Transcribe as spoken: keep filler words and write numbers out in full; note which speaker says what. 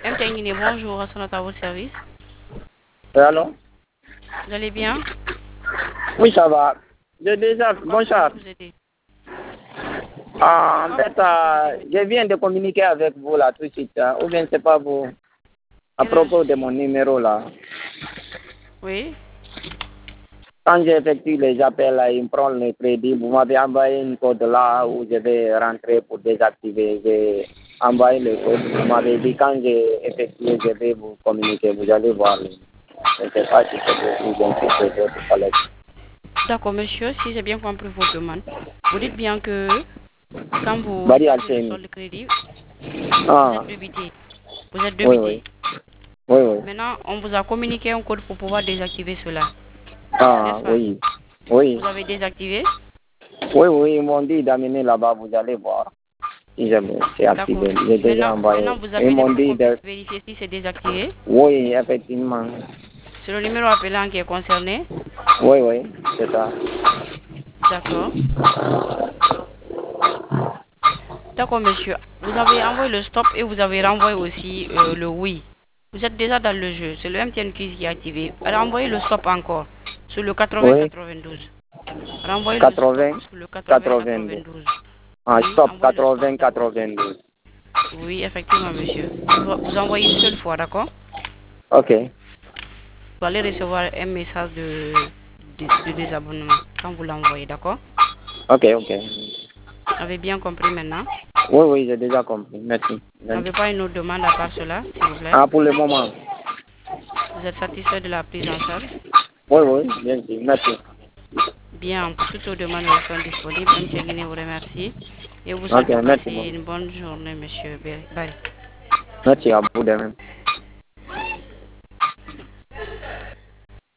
Speaker 1: M. Tenguine, bonjour, à à votre service.
Speaker 2: Euh, allô?
Speaker 1: Vous allez bien?
Speaker 2: Oui, ça va. J'ai déjà...
Speaker 1: Comment
Speaker 2: Bonsoir.
Speaker 1: puis-je vous aider?
Speaker 2: Ah, en
Speaker 1: Comment
Speaker 2: fait,
Speaker 1: puis-je vous
Speaker 2: euh,
Speaker 1: aider?
Speaker 2: je viens de communiquer avec vous là tout de suite. hein, ou bien c'est pas vous. À
Speaker 1: Quel est le
Speaker 2: propos de mon
Speaker 1: souci?
Speaker 2: numéro là.
Speaker 1: Oui.
Speaker 2: Quand j'effectue les appels là, il me prend le crédit. Vous m'avez envoyé une code là où je vais rentrer pour désactiver. J'ai envoyé le code. Vous m'avez dit quand j'ai effectué, je vais vous communiquer. Vous allez voir. Je ne sais pas si c'est possible. Je ne sais pas votre collègue.
Speaker 1: D'accord, monsieur, si j'ai bien compris votre demande, vous dites bien que quand vous
Speaker 2: Bari
Speaker 1: regardez le
Speaker 2: Alchemy.
Speaker 1: solde de crédit, vous
Speaker 2: Ah,
Speaker 1: êtes débité. Vous êtes
Speaker 2: oui,
Speaker 1: débité.
Speaker 2: oui. Oui, oui.
Speaker 1: Maintenant, on vous a communiqué un code pour pouvoir désactiver cela.
Speaker 2: Ah,
Speaker 1: N'est-ce pas?
Speaker 2: oui. Oui.
Speaker 1: Vous avez désactivé?
Speaker 2: Oui, oui, ils m'ont dit d'amener là-bas, vous allez voir. Si jamais c'est
Speaker 1: D'accord.
Speaker 2: activé, j'ai déjà
Speaker 1: Maintenant,
Speaker 2: envoyé.
Speaker 1: maintenant, vous
Speaker 2: Ils
Speaker 1: appelez
Speaker 2: m'ont
Speaker 1: pour
Speaker 2: dit
Speaker 1: qu'on puisse
Speaker 2: de...
Speaker 1: vérifier si c'est désactivé.
Speaker 2: Oui, effectivement.
Speaker 1: C'est le numéro appelant qui est concerné.
Speaker 2: Oui, oui, c'est ça.
Speaker 1: D'accord. D'accord, monsieur. Vous avez envoyé le stop et vous avez renvoyé aussi euh, le oui. Vous êtes déjà dans le jeu. C'est le M T N Quiz qui est activé. Alors, envoyez le stop encore sur le quatre-vingts
Speaker 2: Oui,
Speaker 1: quatre-vingt-douze. Renvoyez le stop
Speaker 2: quatre-vingts,
Speaker 1: sur le quatre-vingts
Speaker 2: quatre-vingt-douze.
Speaker 1: quatre-vingt-douze.
Speaker 2: Ah,
Speaker 1: Oui,
Speaker 2: stop,
Speaker 1: envoyez le stop,
Speaker 2: quatre-vingts,
Speaker 1: d'accord.
Speaker 2: quatre-vingt-douze.
Speaker 1: Oui, effectivement, monsieur. Vous, vous envoyez une seule fois, d'accord?
Speaker 2: Ok,
Speaker 1: Vous allez recevoir un message de, de, de désabonnement quand vous l'envoyez, d'accord?
Speaker 2: ok, ok.
Speaker 1: Vous avez bien compris maintenant?
Speaker 2: Oui, oui, j'ai déjà compris. Merci.
Speaker 1: Vous n'avez pas une autre demande à part cela, s'il vous plaît?
Speaker 2: Ah, pour le moment.
Speaker 1: Vous êtes satisfait de la prise en charge?
Speaker 2: Oui, oui, bien sûr. Merci.
Speaker 1: Bien, pour toutes vos demandes, elles sont disponibles. M. Guinée vous remercie et vous souhaite
Speaker 2: Ok,
Speaker 1: de
Speaker 2: merci
Speaker 1: passer
Speaker 2: beaucoup.
Speaker 1: une bonne journée, monsieur Barry.
Speaker 2: Merci à vous de même.